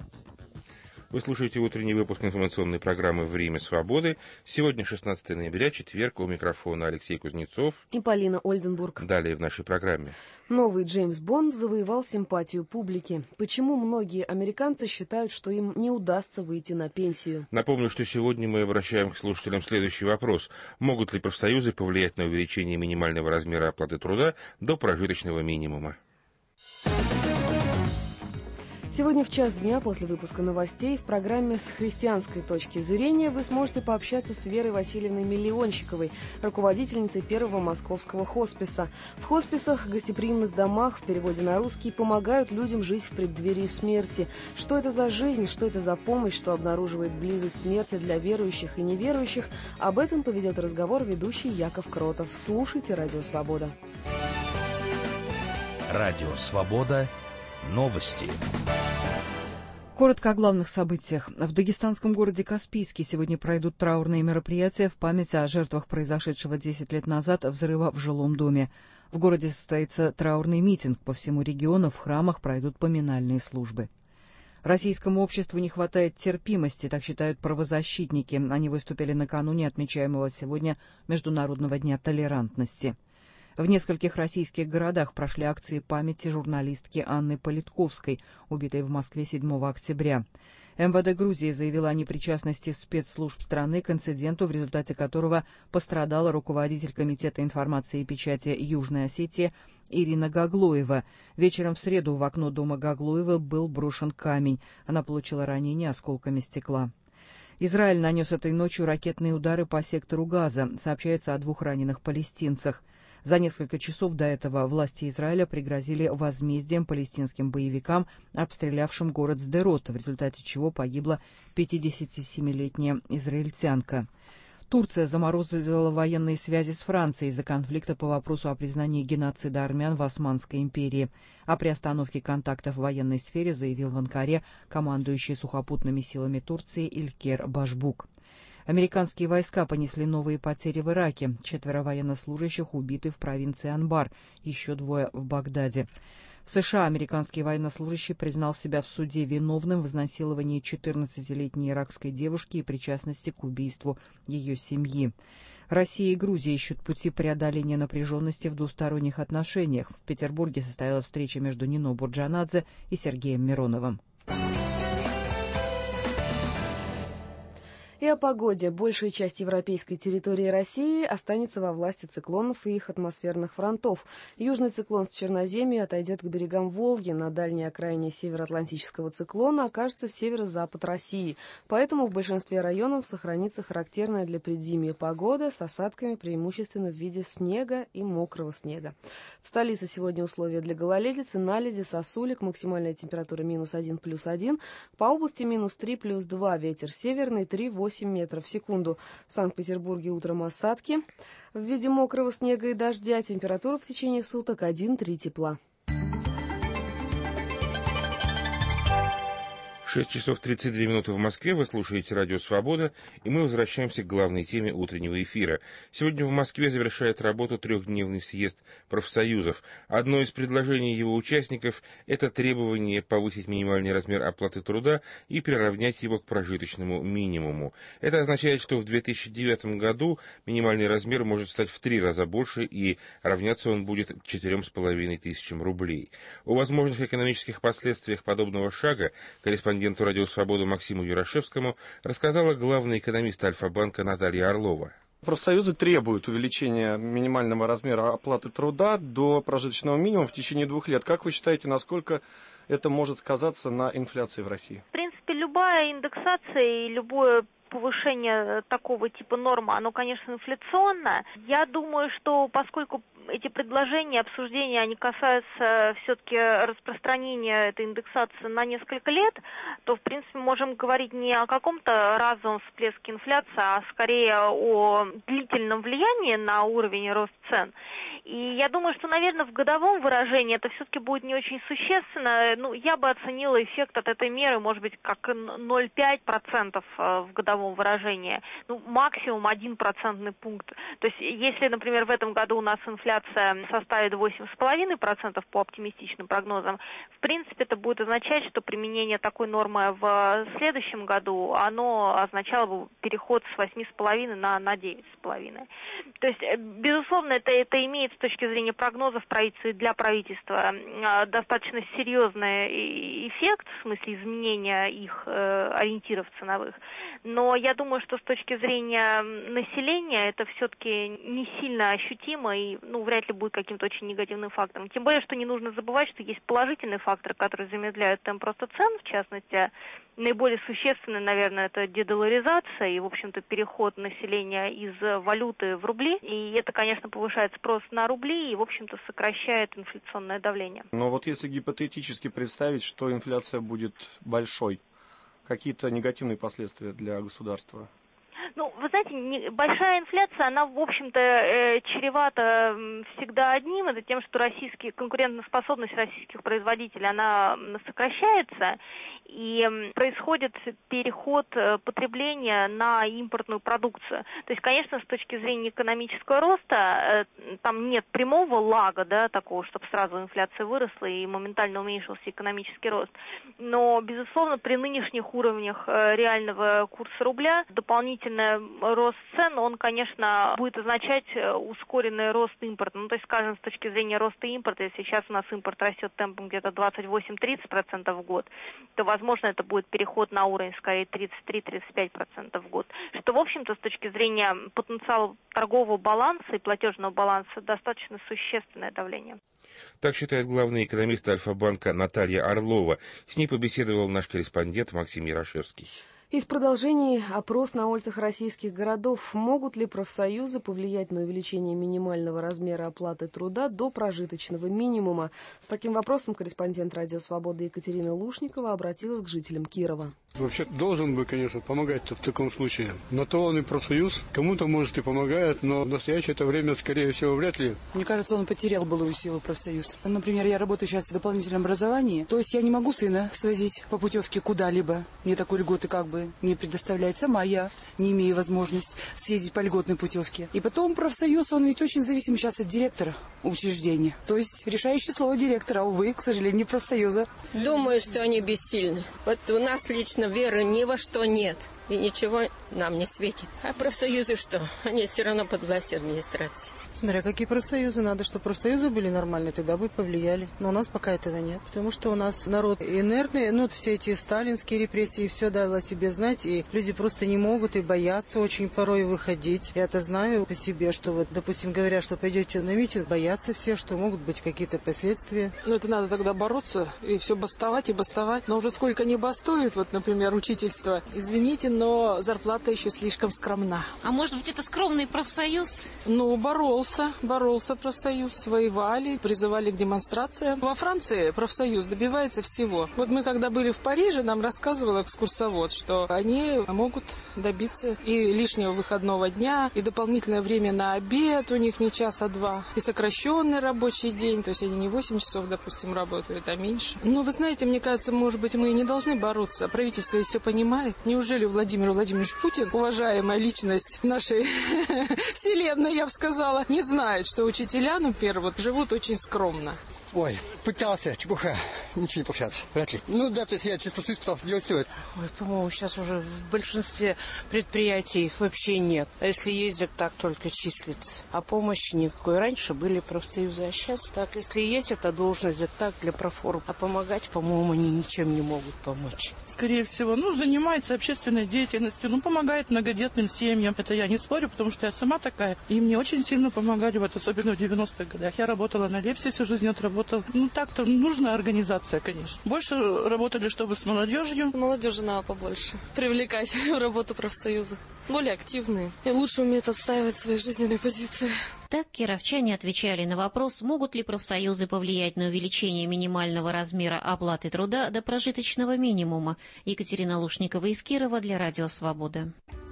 Вы слушаете утренний выпуск информационной программы «Время свободы». Сегодня шестнадцатого ноября, четверг, у микрофона Алексей Кузнецов и Полина Ольденбург. Далее в нашей программе. Новый Джеймс Бонд завоевал симпатию публики. Почему многие американцы считают, что им не удастся выйти на пенсию? Напомню, что сегодня мы обращаем к слушателям следующий вопрос. Могут ли профсоюзы повлиять на увеличение минимального размера оплаты труда до прожиточного минимума? Сегодня в час дня после выпуска новостей в программе «С христианской точки зрения» вы сможете пообщаться с Верой Васильевной Миллиончиковой, руководительницей первого московского хосписа. В хосписах, гостеприимных домах, в переводе на русский, помогают людям жить в преддверии смерти. Что это за жизнь, что это за помощь, что обнаруживает близость смерти для верующих и неверующих, об этом поведет разговор ведущий Яков Кротов. Слушайте «Радио Свобода». Радио Свобода. Новости. Коротко о главных событиях. В дагестанском городе Каспийске сегодня пройдут траурные мероприятия в память о жертвах произошедшего десять лет назад взрыва в жилом доме. В городе состоится траурный митинг. По всему региону в храмах пройдут поминальные службы. Российскому обществу не хватает терпимости, так считают правозащитники. Они выступили накануне отмечаемого сегодня Международного дня толерантности. В нескольких российских городах прошли акции памяти журналистки Анны Политковской, убитой в Москве седьмого октября. эм вэ дэ Грузии заявила о непричастности спецслужб страны к инциденту, в результате которого пострадала руководитель Комитета информации и печати Южной Осетии Ирина Гаглоева. Вечером в среду в окно дома Гаглоева был брошен камень. Она получила ранение осколками стекла. Израиль нанес этой ночью ракетные удары по сектору Газа. Сообщается о двух раненых палестинцах. За несколько часов до этого власти Израиля пригрозили возмездием палестинским боевикам, обстрелявшим город Сдерот, в результате чего погибла пятидесятисемилетняя израильтянка. Турция заморозила военные связи с Францией из-за конфликта по вопросу о признании геноцида армян в Османской империи. О приостановке контактов в военной сфере заявил в Анкаре командующий сухопутными силами Турции Илькер Башбук. Американские войска понесли новые потери в Ираке. Четверо военнослужащих убиты в провинции Анбар, еще двое в Багдаде. В США американский военнослужащий признал себя в суде виновным в изнасиловании четырнадцатилетней иракской девушки и причастности к убийству ее семьи. Россия и Грузия ищут пути преодоления напряженности в двусторонних отношениях. В Петербурге состоялась встреча между Нино Бурджанадзе и Сергеем Мироновым. И о погоде. Большая часть европейской территории России останется во власти циклонов и их атмосферных фронтов. Южный циклон с Черноземья отойдет к берегам Волги. На дальней окраине североатлантического циклона окажется северо-запад России. Поэтому в большинстве районов сохранится характерная для предзимья погода с осадками преимущественно в виде снега и мокрого снега. В столице сегодня условия для гололедицы, наледи, сосулек, максимальная температура минус один плюс один, по области минус три плюс два, ветер северный три-восемь метров в секунду. В Санкт-Петербурге утром осадки в виде мокрого снега и дождя. Температура в течение суток один-три тепла. шесть часов тридцать две минуты в Москве. Вы слушаете радио «Свобода», и мы возвращаемся к главной теме утреннего эфира. Сегодня в Москве завершает работу трехдневный съезд профсоюзов. Одно из предложений его участников – это требование повысить минимальный размер оплаты труда и приравнять его к прожиточному минимуму. Это означает, что в две тысячи девятом году минимальный размер может стать в три раза больше, и равняться он будет четырем с половиной тысячам рублей. О возможных экономических последствиях подобного шага корреспондент Агенту «Радио Свобода» Максиму Юрашевскому рассказала главный экономист Альфа-банка Наталья Орлова. Профсоюзы требуют увеличения минимального размера оплаты труда до прожиточного минимума в течение двух лет. Как вы считаете, насколько это может сказаться на инфляции в России? В принципе, любая индексация и любое повышение такого типа нормы, оно, конечно, инфляционное. Я думаю, что поскольку эти предложения, обсуждения, они касаются все-таки распространения этой индексации на несколько лет, то, в принципе, можем говорить не о каком-то разовом всплеске инфляции, а скорее о длительном влиянии на уровень роста цен. И я думаю, что, наверное, в годовом выражении это все-таки будет не очень существенно. Ну, я бы оценила эффект от этой меры, может быть, как ноль целых пять десятых процента в годовом выражении. Ну, максимум один процентный пункт. То есть, если, например, в этом году у нас инфляция составит восемь целых пять десятых процента по оптимистичным прогнозам, в принципе, это будет означать, что применение такой нормы в следующем году, оно означало бы переход с восьми целых пяти десятых на, на девять целых пять десятых. То есть, безусловно, это, это имеет с точки зрения прогнозов правительства и для правительства достаточно серьезный эффект, в смысле изменения их ориентиров ценовых. Но я думаю, что с точки зрения населения это все-таки не сильно ощутимо и, ну, вряд ли будет каким-то очень негативным фактором. Тем более, что не нужно забывать, что есть положительные факторы, которые замедляют темп роста цен, в частности, наиболее существенный, наверное, это дедоларизация и, в общем-то, переход населения из валюты в рубли. И это, конечно, повышает спрос на рубли и, в общем-то, сокращает инфляционное давление. Но вот если гипотетически представить, что инфляция будет большой, какие-то негативные последствия для государства? Ну, вы знаете, большая инфляция, она, в общем-то, э, чревата всегда одним, это тем, что российские, конкурентоспособность российских производителей, она сокращается, и происходит переход потребления на импортную продукцию. То есть, конечно, с точки зрения экономического роста, э, там нет прямого лага, да, такого, чтобы сразу инфляция выросла и моментально уменьшился экономический рост. Но, безусловно, при нынешних уровнях э, реального курса рубля дополнительный рост цен, он, конечно, будет означать ускоренный рост импорта. Ну, то есть, скажем, с точки зрения роста импорта, если сейчас у нас импорт растет темпом где-то двадцать восемь - тридцать процентов в год, то, возможно, это будет переход на уровень, скорее, тридцать три - тридцать пять процентов в год. Что, в общем-то, с точки зрения потенциала торгового баланса и платежного баланса, достаточно существенное давление. Так считает главный экономист Альфа-банка Наталья Орлова. С ней побеседовал наш корреспондент Максим Ярошевский. И в продолжении опрос на улицах российских городов. Могут ли профсоюзы повлиять на увеличение минимального размера оплаты труда до прожиточного минимума? С таким вопросом корреспондент «Радио Свобода» Екатерина Лушникова обратилась к жителям Кирова. Вообще должен бы, конечно, помогать в таком случае. На то он и профсоюз. Кому-то, может, и помогает, но в настоящее это время, скорее всего, вряд ли. Мне кажется, он потерял былую силу, профсоюз. Например, я работаю сейчас в дополнительном образовании, то есть я не могу сына свозить по путевке куда-либо. Мне такой льготы как бы не предоставляет. Сама я не имею возможности съездить по льготной путевке. И потом профсоюз, он ведь очень зависим сейчас от директора учреждения. То есть решающее слово директора, увы, к сожалению, профсоюза. Думаю, что они бессильны. Вот у нас лично веры ни во что нет. И ничего нам не светит. А профсоюзы что? Они все равно под властью администрации. Смотря какие профсоюзы. Надо, чтобы профсоюзы были нормальные, тогда бы повлияли. Но у нас пока этого нет. Потому что у нас народ инертный. Ну, все эти сталинские репрессии, все дало о себе знать. И люди просто не могут и боятся очень порой выходить. Я это знаю по себе, что вот, допустим, говорят, что пойдете на митинг, боятся все, что могут быть какие-то последствия. Ну, это надо тогда бороться и все бастовать и бастовать. Но уже сколько не бастует, вот, например, учительство. Извините, но зарплата еще слишком скромна. А может быть, это скромный профсоюз? Ну, боролся, боролся профсоюз, воевали, призывали к демонстрациям. Во Франции профсоюз добивается всего. Вот мы, когда были в Париже, нам рассказывал экскурсовод, что они могут добиться и лишнего выходного дня, и дополнительное время на обед у них не час, а два, и сокращенный рабочий день, то есть они не восемь часов, допустим, работают, а меньше. Ну, вы знаете, мне кажется, может быть, мы и не должны бороться. Правительство ведь все понимает. Неужели Владимир Владимирович Путин, уважаемая личность нашей вселенной, я бы сказала, не знает, что учителя, например, вот, живут очень скромно? Ой, пытался, чепуха, ничего не получается, вряд ли. Ну да, то есть я чисто суть пытался делать все это. Ой, по-моему, сейчас уже в большинстве предприятий их вообще нет. А если ездят, так только числится. А помощи никакой. Раньше были профсоюзы, а сейчас так. Если есть эта должность, это так, для проформ. А помогать, по-моему, они ничем не могут помочь. Скорее всего, ну, занимается общественной деятельностью, ну, помогает многодетным семьям. Это я не спорю, потому что я сама такая. И мне очень сильно помогали, вот особенно в девяностых годах. Я работала на Лепсе, всю жизнь отработала. Ну, так-то нужна организация, конечно. Больше работали, чтобы с молодежью. Молодежи надо побольше привлекать в работу профсоюза. Более активные. И лучше умеют отстаивать свои жизненные позиции. Так кировчане отвечали на вопрос, могут ли профсоюзы повлиять на увеличение минимального размера оплаты труда до прожиточного минимума. Екатерина Лушникова из Кирова для Радио Свобода.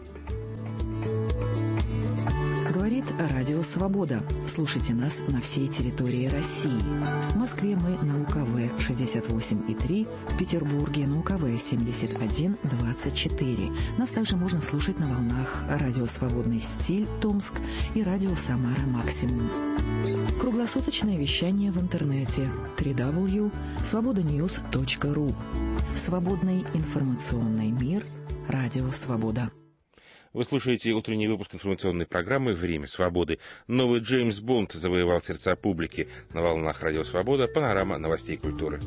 Говорит Радио Свобода. Слушайте нас на всей территории России. В Москве мы на У К В шестьдесят восемь и три, в Петербурге на У К В семьдесят один двадцать четыре. Нас также можно слушать на волнах Радио Свободный стиль Томск и Радио Самара Максимум. Круглосуточное вещание в интернете дабл ю дабл ю дабл ю точка свобода ньюс точка ру. Свободный информационный мир. Радио Свобода. Вы слушаете утренний выпуск информационной программы «Время свободы». Новый Джеймс Бонд завоевал сердца публики. На волнах Радио Свобода. Панорама новостей культуры.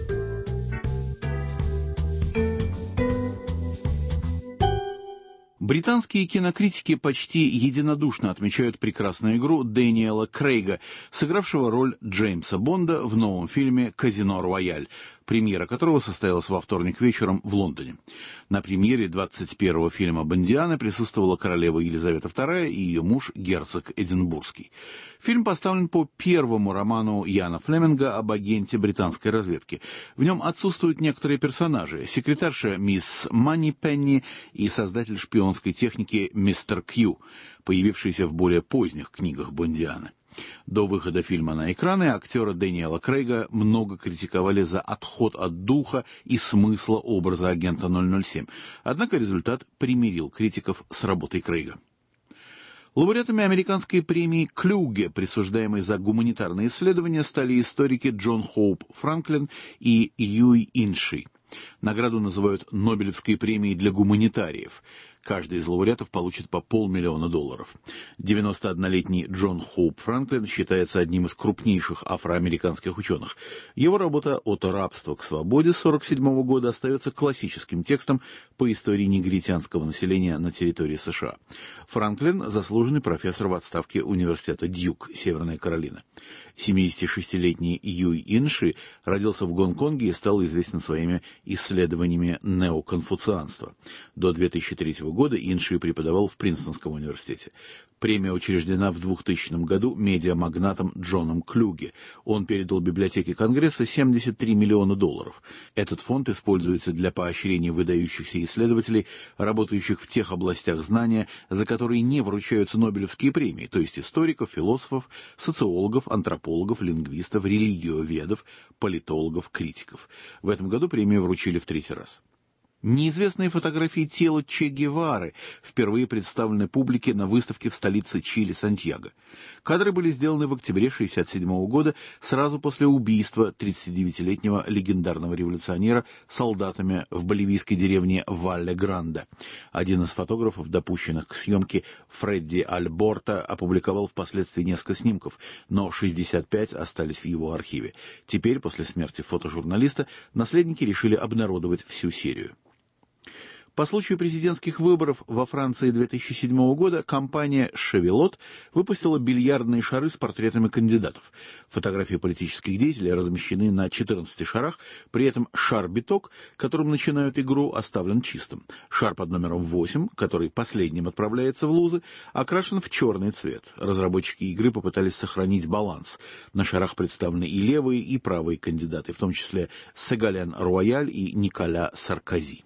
Британские кинокритики почти единодушно отмечают прекрасную игру Дэниела Крейга, сыгравшего роль Джеймса Бонда в новом фильме «Казино Рояль», премьера которого состоялась во вторник вечером в Лондоне. На премьере двадцать первого фильма Бондианы присутствовала королева Елизавета вторая и ее муж герцог Эдинбургский. Фильм поставлен по первому роману Яна Флеминга об агенте британской разведки. В нем отсутствуют некоторые персонажи: секретарша мисс Маннипенни и создатель шпионской техники мистер Кью, появившийся в более поздних книгах Бондианы. До выхода фильма на экраны актера Дэниела Крейга много критиковали за отход от духа и смысла образа агента ноль ноль семь. Однако результат примирил критиков с работой Крейга. Лауреатами американской премии Клюге, присуждаемой за гуманитарные исследования, стали историки Джон Хоуп Франклин и Юй Инши. Награду называют Нобелевской премией для гуманитариев. Каждый из лауреатов получит по полмиллиона долларов. девяносто однолетний Джон Хоуп Франклин считается одним из крупнейших афроамериканских ученых. Его работа «От рабства к свободе» сорок седьмого года остается классическим текстом по истории негритянского населения на территории США. Франклин – заслуженный профессор в отставке университета Дьюк, Северная Каролина. семидесятишестилетний Юй Инши родился в Гонконге и стал известен своими исследованиями неоконфуцианства. До две тысячи третьего года Инши преподавал в Принстонском университете. Премия учреждена в двухтысячном году медиамагнатом Джоном Клюге. Он передал библиотеке Конгресса семьдесят три миллиона долларов. Этот фонд используется для поощрения выдающихся исследователей, работающих в тех областях знания, за которые не вручаются Нобелевские премии, то есть историков, философов, социологов, антропологов, лингвистов, религиоведов, политологов, критиков. В этом году премию вручили в третий раз. Неизвестные фотографии тела Че Гевары впервые представлены публике на выставке в столице Чили Сантьяго. Кадры были сделаны в октябре шестьдесят седьмого года, сразу после убийства тридцатидевятилетнего легендарного революционера солдатами в боливийской деревне Валле-Гранде. Один из фотографов, допущенных к съемке, Фредди Альборта, опубликовал впоследствии несколько снимков, но шестьдесят пять остались в его архиве. Теперь, после смерти фотожурналиста, наследники решили обнародовать всю серию. По случаю президентских выборов во Франции две тысячи седьмого года компания «Шевелот» выпустила бильярдные шары с портретами кандидатов. Фотографии политических деятелей размещены на четырнадцати шарах, при этом шар-биток, которым начинают игру, оставлен чистым. Шар под номером восемь, который последним отправляется в лузы, окрашен в черный цвет. Разработчики игры попытались сохранить баланс. На шарах представлены и левые, и правые кандидаты, в том числе Ségolène Рояль и Николя Саркози.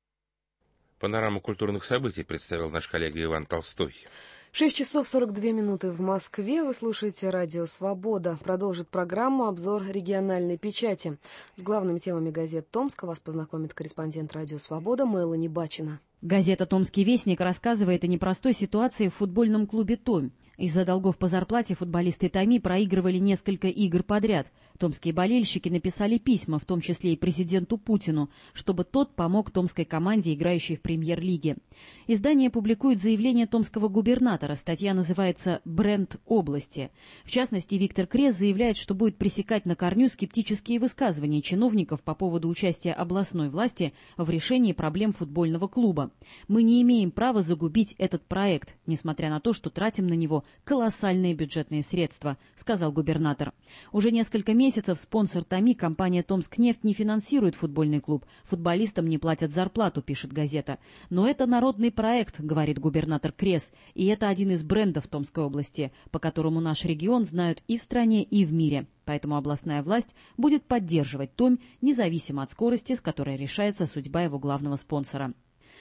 Панораму культурных событий представил наш коллега Иван Толстой. шесть часов сорок две минуты в Москве. Вы слушаете «Радио Свобода». Продолжит программу обзор региональной печати. С главными темами газет Томска вас познакомит корреспондент «Радио Свобода» Мелани Бачина. Газета «Томский вестник» рассказывает о непростой ситуации в футбольном клубе «Томь». Из-за долгов по зарплате футболисты «Томи» проигрывали несколько игр подряд. Томские болельщики написали письма, в том числе и президенту Путину, чтобы тот помог томской команде, играющей в премьер-лиге. Издание публикует заявление томского губернатора. Статья называется «Бренд области». В частности, Виктор Крес заявляет, что будет пресекать на корню скептические высказывания чиновников по поводу участия областной власти в решении проблем футбольного клуба. «Мы не имеем права загубить этот проект, несмотря на то, что тратим на него колоссальные бюджетные средства», сказал губернатор. Уже несколько месяцев спонсор «Томи», компания «Томскнефть», не финансирует футбольный клуб. Футболистам не платят зарплату, пишет газета. Но это народный проект, говорит губернатор Крес, и это один из брендов Томской области, по которому наш регион знают и в стране, и в мире. Поэтому областная власть будет поддерживать Томь, независимо от скорости, с которой решается судьба его главного спонсора.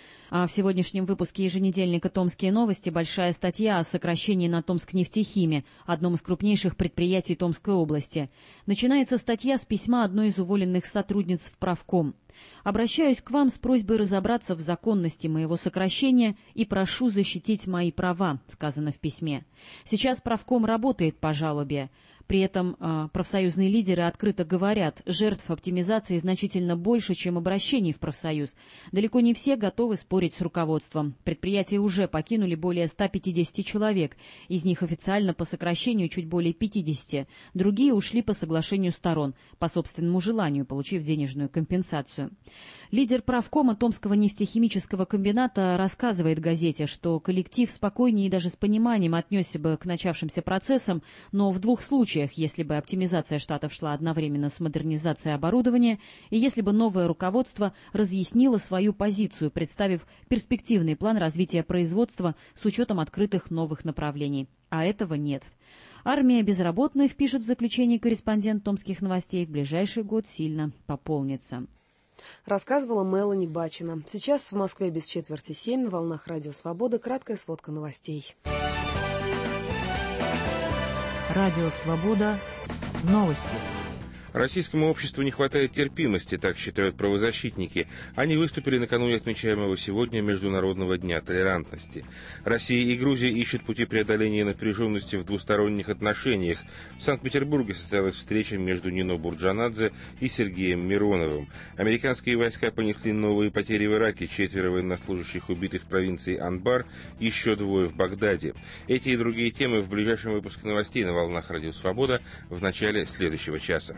А в сегодняшнем выпуске еженедельника «Томские новости» большая статья о сокращении на Томскнефтехиме, одном из крупнейших предприятий Томской области. Начинается статья с письма одной из уволенных сотрудниц в правком. «Обращаюсь к вам с просьбой разобраться в законности моего сокращения и прошу защитить мои права», сказано в письме. Сейчас правком работает по жалобе. При этом э, профсоюзные лидеры открыто говорят, жертв оптимизации значительно больше, чем обращений в профсоюз. Далеко не все готовы спорить с руководством. Предприятие уже покинули более ста пятидесяти человек, из них официально по сокращению чуть более пятидесяти. Другие ушли по соглашению сторон, по собственному желанию, получив денежную компенсацию. Лидер правкома Томского нефтехимического комбината рассказывает газете, что коллектив спокойнее и даже с пониманием отнесся бы к начавшимся процессам, но в двух случаях, если бы оптимизация штатов шла одновременно с модернизацией оборудования и если бы новое руководство разъяснило свою позицию, представив перспективный план развития производства с учетом открытых новых направлений. А этого нет. Армия безработных, пишет в заключении корреспондент Томских новостей, в ближайший год сильно пополнится. Рассказывала Мелани Бачина. Сейчас в Москве без четверти семь на волнах «Радио Свобода» краткая сводка новостей. Радио Свобода. Новости. Российскому обществу не хватает терпимости, так считают правозащитники. Они выступили накануне отмечаемого сегодня Международного дня толерантности. Россия и Грузия ищут пути преодоления напряженности в двусторонних отношениях. В Санкт-Петербурге состоялась встреча между Нино Бурджанадзе и Сергеем Мироновым. Американские войска понесли новые потери в Ираке, четверо военнослужащих убиты в провинции Анбар, еще двое в Багдаде. Эти и другие темы в ближайшем выпуске новостей на волнах Радио Свобода в начале следующего часа.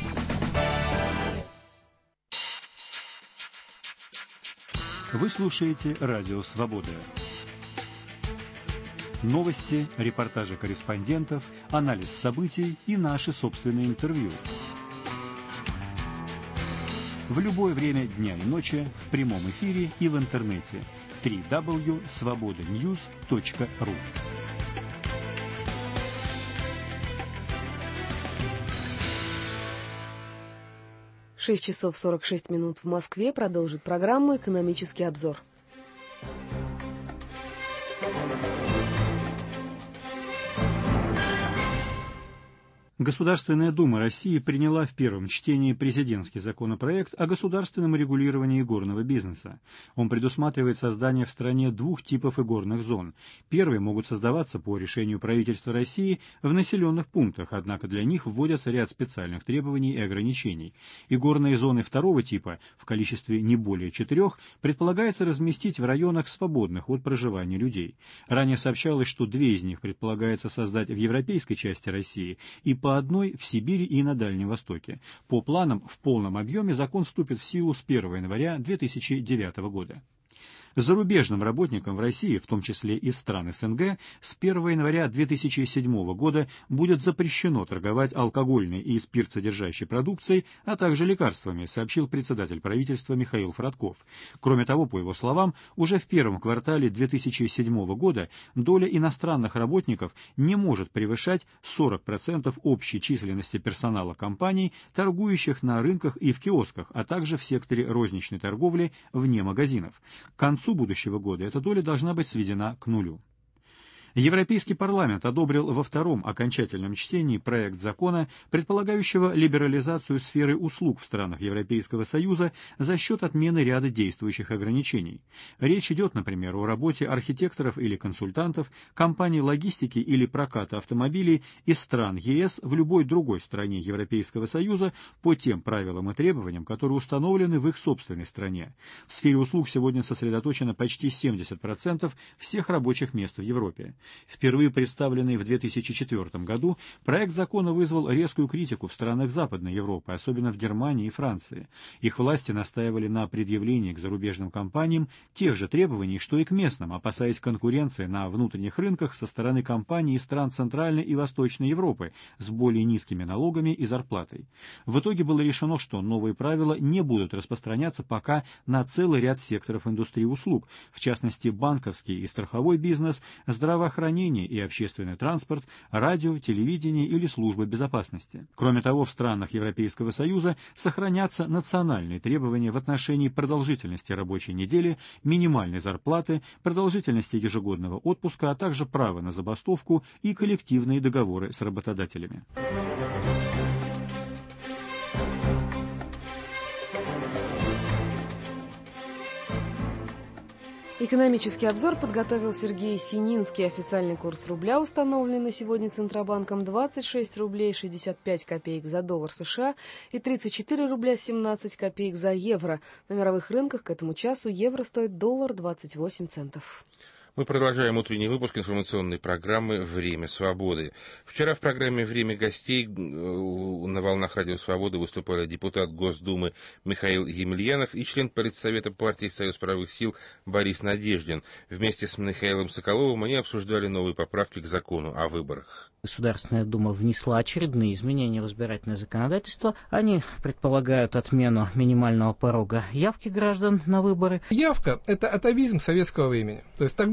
Вы слушаете Радио Свобода. Новости, репортажи корреспондентов, анализ событий и наши собственные интервью. В любое время дня и ночи, в прямом эфире и в интернете. дабл ю дабл ю дабл ю точка свобода ньюс точка ру. шесть часов сорок шесть минут в Москве. Продолжит программу «Экономический обзор». Государственная Дума России приняла в первом чтении президентский законопроект о государственном регулировании игорного бизнеса. Он предусматривает создание в стране двух типов игорных зон. Первые могут создаваться по решению правительства России в населенных пунктах, однако для них вводятся ряд специальных требований и ограничений. Игорные зоны второго типа в количестве не более четырех предполагается разместить в районах, свободных от проживания людей. Ранее сообщалось, что две из них предполагается создать в европейской части России и по одной в Сибири и на Дальнем Востоке. По планам, в полном объеме закон вступит в силу с первого января две тысячи девятого года. Зарубежным работникам в России, в том числе из стран СНГ, с первого января две тысячи седьмого года будет запрещено торговать алкогольной и спиртсодержащей продукцией, а также лекарствами, сообщил председатель правительства Михаил Фродков. Кроме того, по его словам, уже в первом квартале две тысячи седьмого года доля иностранных работников не может превышать сорок процентов общей численности персонала компаний, торгующих на рынках и в киосках, а также в секторе розничной торговли вне магазинов. К концу К концу будущего года эта доля должна быть сведена к нулю. Европейский парламент одобрил во втором окончательном чтении проект закона, предполагающего либерализацию сферы услуг в странах Европейского Союза за счет отмены ряда действующих ограничений. Речь идет, например, о работе архитекторов или консультантов, компаний логистики или проката автомобилей из стран ЕС в любой другой стране Европейского Союза по тем правилам и требованиям, которые установлены в их собственной стране. В сфере услуг сегодня сосредоточено почти семьдесят процентов всех рабочих мест в Европе. Впервые представленный в две тысячи четвёртом году, проект закона вызвал резкую критику в странах Западной Европы, особенно в Германии и Франции. Их власти настаивали на предъявлении к зарубежным компаниям тех же требований, что и к местным, опасаясь конкуренции на внутренних рынках со стороны компаний из стран Центральной и Восточной Европы с более низкими налогами и зарплатой. В итоге было решено, что новые правила не будут распространяться пока на целый ряд секторов индустрии услуг, в частности банковский и страховой бизнес, здравоохранение, хранение и общественный транспорт, радио, телевидение или службы безопасности. Кроме того, в странах Европейского Союза сохранятся национальные требования в отношении продолжительности рабочей недели, минимальной зарплаты, продолжительности ежегодного отпуска, а также права на забастовку и коллективные договоры с работодателями. Экономический обзор подготовил Сергей Сининский. Официальный курс рубля, установленный на сегодня Центробанком, двадцать шесть рублей шестьдесят пять копеек за доллар США и тридцать четыре рубля семнадцать копеек за евро. На мировых рынках к этому часу евро стоит доллар двадцать восемь центов. Мы продолжаем утренний выпуск информационной программы «Время свободы». Вчера в программе «Время гостей» на волнах Радио Свободы выступали депутат Госдумы Михаил Емельянов и член Политсовета партии «Союз правых сил» Борис Надеждин. Вместе с Михаилом Соколовым они обсуждали новые поправки к закону о выборах. Государственная Дума внесла очередные изменения в избирательное законодательство. Они предполагают отмену минимального порога явки граждан на выборы. Явка – это атовизм советского времени. То есть тогда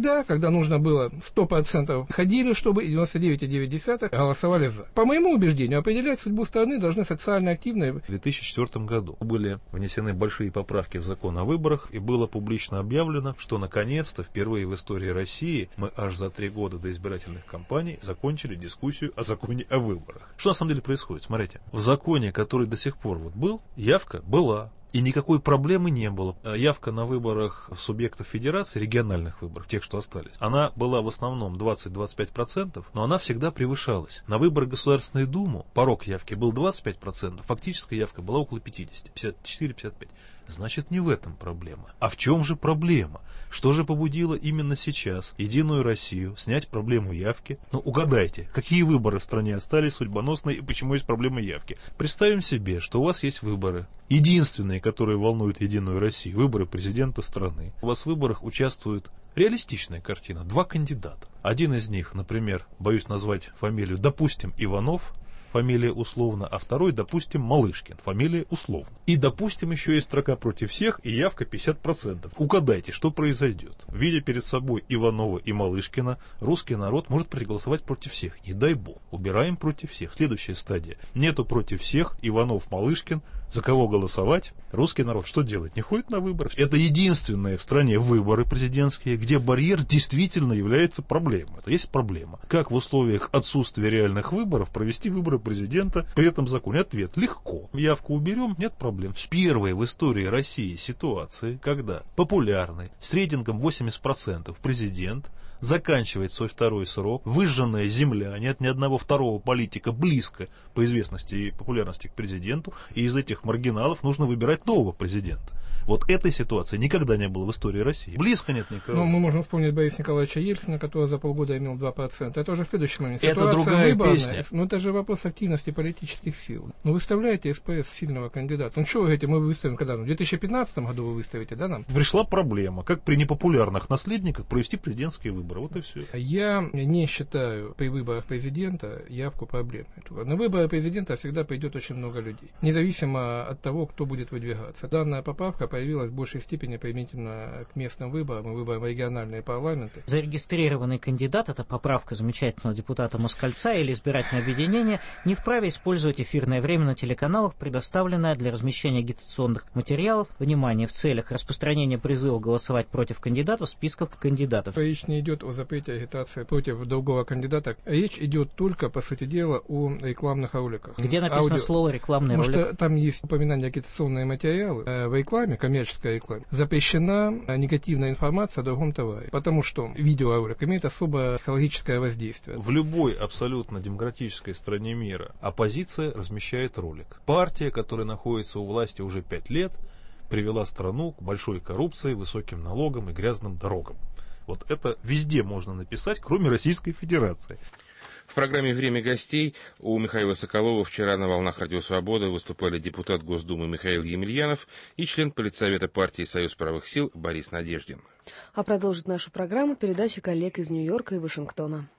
тогда, когда нужно было сто процентов ходили, чтобы девяносто девять целых девять десятых голосовали за. По моему убеждению, определять судьбу страны должны социально активные. В две тысячи четвёртом году были внесены большие поправки в закон о выборах, и было публично объявлено, что наконец-то впервые в истории России мы аж за три года до избирательных кампаний закончили дискуссию о законе о выборах. Что на самом деле происходит? Смотрите, в законе, который до сих пор вот был, явка была. И никакой проблемы не было. Явка на выборах субъектов федерации, региональных выборов, тех, что остались, она была в основном двадцать-двадцать пять процентов, но она всегда превышалась. На выборы в Государственную Думу порог явки был двадцать пять процентов, фактическая явка была около пятьдесят, пятьдесят четыре - пятьдесят пять. Значит, не в этом проблема. А в чем же проблема? Что же побудило именно сейчас Единую Россию снять проблему явки? Ну, угадайте, какие выборы в стране остались судьбоносные и почему есть проблема явки? Представим себе, что у вас есть выборы. Единственные, которые волнуют Единую Россию, выборы президента страны. У вас в выборах участвует реалистичная картина. Два кандидата. Один из них, например, боюсь назвать фамилию, допустим, Иванов, фамилия условно, а второй, допустим, Малышкин, фамилия условно. И, допустим, еще есть строка против всех и явка пятьдесят процентов. Угадайте, что произойдет. Видя перед собой Иванова и Малышкина, русский народ может проголосовать против всех. Не дай бог. Убираем против всех. Следующая стадия. Нету против всех. Иванов, Малышкин. За кого голосовать? Русский народ что делает? Не ходит на выборы. Это единственные в стране выборы президентские, где барьер действительно является проблемой. Это есть проблема. Как в условиях отсутствия реальных выборов провести выборы президента при этом законе? Ответ: легко. Явку уберем, нет проблем. Первая в истории России ситуация, когда популярный с рейтингом восемьдесят процентов президент заканчивает свой второй срок, выжженная земля, нет ни одного второго политика близко по известности и популярности к президенту, и из этих маргиналов нужно выбирать нового президента. Вот этой ситуации никогда не было в истории России. Близко нет никого. Ну, мы можем вспомнить Бориса Николаевича Ельцина, который за полгода имел два процента. Это уже следующий момент. Это ситуация другая выборная. песня. Ну, это же вопрос активности политических сил. Ну, выставляете СПС сильного кандидата. Ну, что вы говорите, мы выставим, когда? В две тысячи пятнадцатом году вы выставите, да, нам? Пришла проблема, как при непопулярных наследниках провести президентские выборы. Вот и все. Я не считаю при выборах президента явку проблемой. На выборы президента всегда пойдет очень много людей. Независимо от того, кто будет выдвигаться. Данная поправка появилась в большей степени применительно к местным выборам и выборам в региональные парламенты. Зарегистрированный кандидат, это поправка замечательного депутата Москальца или избирательное объединение, не вправе использовать эфирное время на телеканалах, предоставленное для размещения агитационных материалов, внимание, в целях распространения призыва голосовать против кандидатов, списков кандидатов. Речь не идет о запрете агитации против другого кандидата. Речь идет только, по сути дела, о рекламных роликах. Где написано Аудио. Слово «рекламный Потому ролик»? что там есть упоминание агитационные материалы. В рекламе, коммерческой рекламе, запрещена негативная информация о другом товаре. Потому что видеоролик имеет особое психологическое воздействие. В любой абсолютно демократической стране мира оппозиция размещает ролик. Партия, которая находится у власти уже пять лет, привела страну к большой коррупции, высоким налогам и грязным дорогам. Вот это везде можно написать, кроме Российской Федерации. В программе «Время гостей» у Михаила Соколова вчера на «Волнах Радио Свобода» выступали депутат Госдумы Михаил Емельянов и член Политсовета партии «Союз правых сил» Борис Надеждин. А продолжит нашу программу передача коллег из Нью-Йорка и Вашингтона.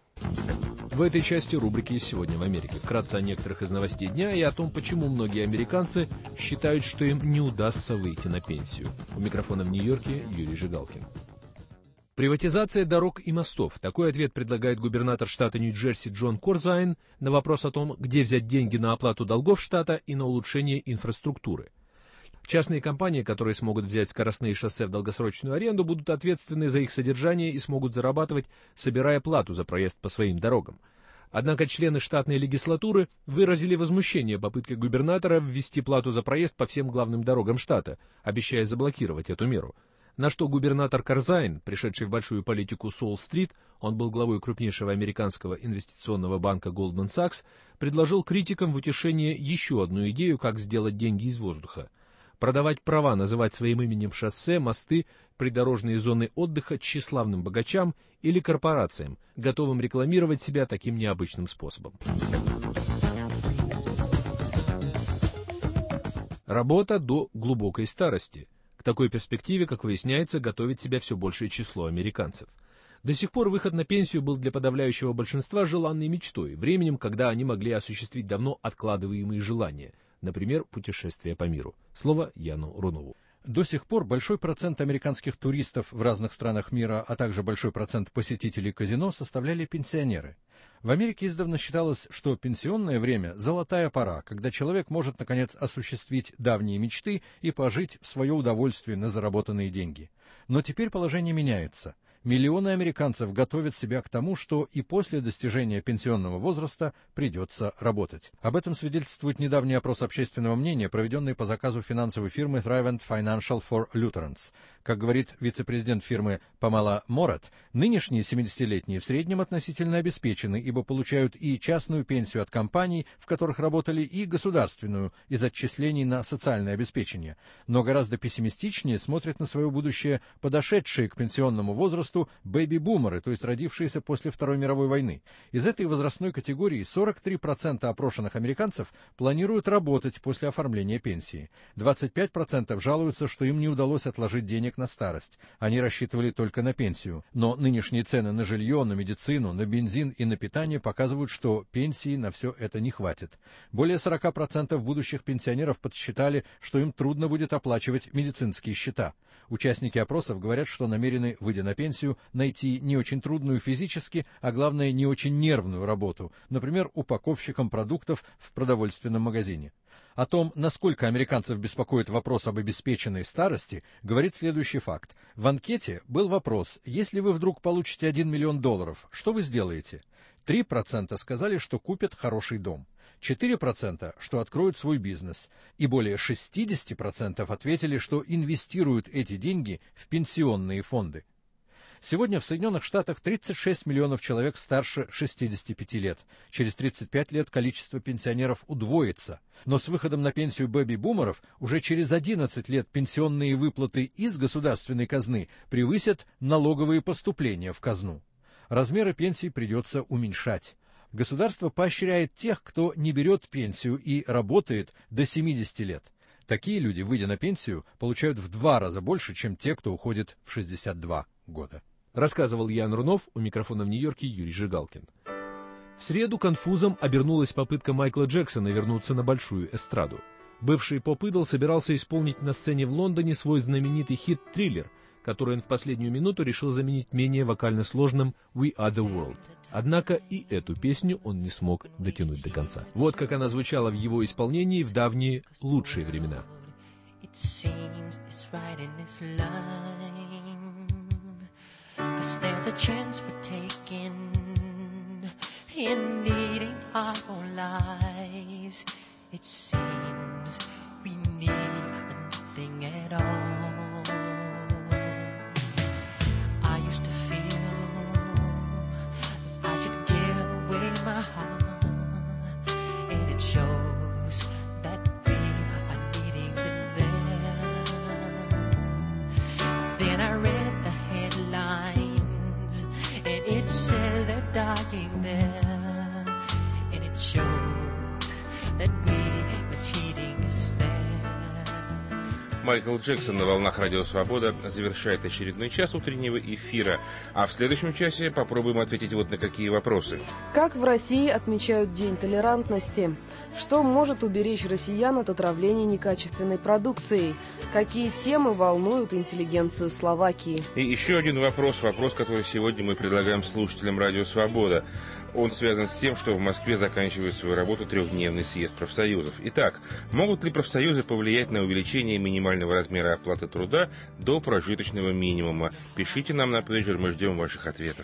В этой части рубрики «Сегодня в Америке» вкратце о некоторых из новостей дня и о том, почему многие американцы считают, что им не удастся выйти на пенсию. У микрофона в Нью-Йорке Юрий Жигалкин. Приватизация дорог и мостов. Такой ответ предлагает губернатор штата Нью-Джерси Джон Корзайн на вопрос о том, где взять деньги на оплату долгов штата и на улучшение инфраструктуры. Частные компании, которые смогут взять скоростные шоссе в долгосрочную аренду, будут ответственны за их содержание и смогут зарабатывать, собирая плату за проезд по своим дорогам. Однако члены штатной легислатуры выразили возмущение попыткой губернатора ввести плату за проезд по всем главным дорогам штата, обещая заблокировать эту меру. На что губернатор Корзайн, пришедший в большую политику с Уолл-стрит, он был главой крупнейшего американского инвестиционного банка Goldman Sachs, предложил критикам в утешение еще одну идею, как сделать деньги из воздуха. Продавать права называть своим именем шоссе, мосты, придорожные зоны отдыха тщеславным богачам или корпорациям, готовым рекламировать себя таким необычным способом. Работа до глубокой старости. К такой перспективе, как выясняется, готовит себя все большее число американцев. До сих пор выход на пенсию был для подавляющего большинства желанной мечтой, временем, когда они могли осуществить давно откладываемые желания, например, путешествия по миру. Слово Яну Рунову. До сих пор большой процент американских туристов в разных странах мира, а также большой процент посетителей казино составляли пенсионеры. В Америке издавна считалось, что пенсионное время – золотая пора, когда человек может, наконец, осуществить давние мечты и пожить в свое удовольствие на заработанные деньги. Но теперь положение меняется. Миллионы американцев готовят себя к тому, что и после достижения пенсионного возраста придется работать. Об этом свидетельствует недавний опрос общественного мнения, проведенный по заказу финансовой фирмы Thrivent Financial for Lutherans. Как говорит вице-президент фирмы Памела Морат, нынешние семидесятилетние в среднем относительно обеспечены, ибо получают и частную пенсию от компаний, в которых работали, и государственную из отчислений на социальное обеспечение. Но гораздо пессимистичнее смотрят на свое будущее подошедшие к пенсионному возрасту бэби-бумеры, то есть родившиеся после Второй мировой войны. Из этой возрастной категории сорок три процента опрошенных американцев планируют работать после оформления пенсии. двадцать пять процентов жалуются, что им не удалось отложить денег на старость. Они рассчитывали только на пенсию. Но нынешние цены на жилье, на медицину, на бензин и на питание показывают, что пенсии на все это не хватит. Более сорок процентов будущих пенсионеров подсчитали, что им трудно будет оплачивать медицинские счета. Участники опросов говорят, что намерены, выйдя на пенсию, найти не очень трудную физически, а главное, не очень нервную работу, например, упаковщиком продуктов в продовольственном магазине. О том, насколько американцев беспокоит вопрос об обеспеченной старости, говорит следующий факт. В анкете был вопрос: если вы вдруг получите один миллион долларов, что вы сделаете? три процента сказали, что купят хороший дом. четыре процента, что откроют свой бизнес, и более шестьдесят процентов ответили, что инвестируют эти деньги в пенсионные фонды. Сегодня в Соединенных Штатах тридцать шесть миллионов человек старше шестидесяти пяти лет. Через тридцать пять лет количество пенсионеров удвоится. Но с выходом на пенсию бэби-бумеров уже через одиннадцать лет пенсионные выплаты из государственной казны превысят налоговые поступления в казну. Размеры пенсий придется уменьшать. Государство поощряет тех, кто не берет пенсию и работает до семидесяти лет. Такие люди, выйдя на пенсию, получают в два раза больше, чем те, кто уходит в шестьдесят два года. Рассказывал Ян Рунов, у микрофона в Нью-Йорке Юрий Жигалкин. В среду конфузом обернулась попытка Майкла Джексона вернуться на большую эстраду. Бывший поп-идол собирался исполнить на сцене в Лондоне свой знаменитый хит «Триллер», который он в последнюю минуту решил заменить менее вокально сложным «We Are The World». Однако и эту песню он не смог дотянуть до конца. Вот как она звучала в его исполнении в давние лучшие времена. My heart, and it shows that we are needing it there. Then I read the headlines, and it said they're dying there, and it showed that we was heeding us there. Майкл Джексон на волнах Радио Свобода завершает очередной час утреннего эфира. А в следующем часе попробуем ответить вот на какие вопросы. Как в России отмечают День толерантности? Что может уберечь россиян от отравления некачественной продукцией? Какие темы волнуют интеллигенцию Словакии? И еще один вопрос, вопрос, который сегодня мы предлагаем слушателям Радио Свобода. Он связан с тем, что в Москве заканчивает свою работу трехдневный съезд профсоюзов. Итак, могут ли профсоюзы повлиять на увеличение минимального размера оплаты труда до прожиточного минимума? Пишите нам на пейджер, мы ждем ваших ответов.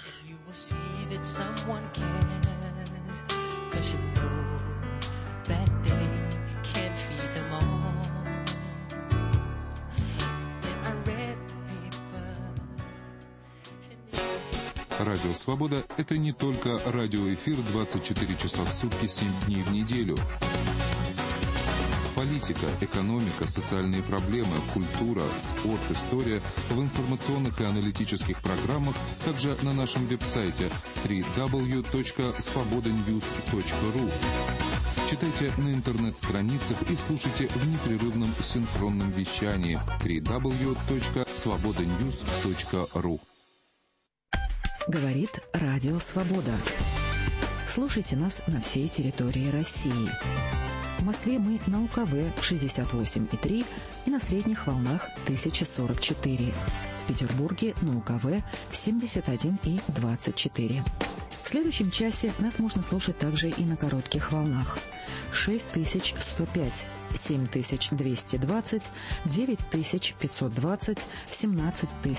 Радио «Свобода» — это не только радиоэфир двадцать четыре часа в сутки, семь дней в неделю. Политика, экономика, социальные проблемы, культура, спорт, история в информационных и аналитических программах, также на нашем веб-сайте дабл ю дабл ю дабл ю точка свобода ньюс точка ру. Читайте на интернет-страницах и слушайте в непрерывном синхронном вещании дабл ю дабл ю дабл ю точка свобода ньюс точка ру. Говорит Радио Свобода. Слушайте нас на всей территории России. В Москве мы на У К В шестьдесят восемь и три и на средних волнах тысяча сорок четыре. В Петербурге на У К В семьдесят один и двадцать четыре. В следующем часе нас можно слушать также и на коротких волнах. шесть тысяч сто пять, семь тысяч двести двадцать, девять тысяч пятьсот двадцать, семнадцать тысяч.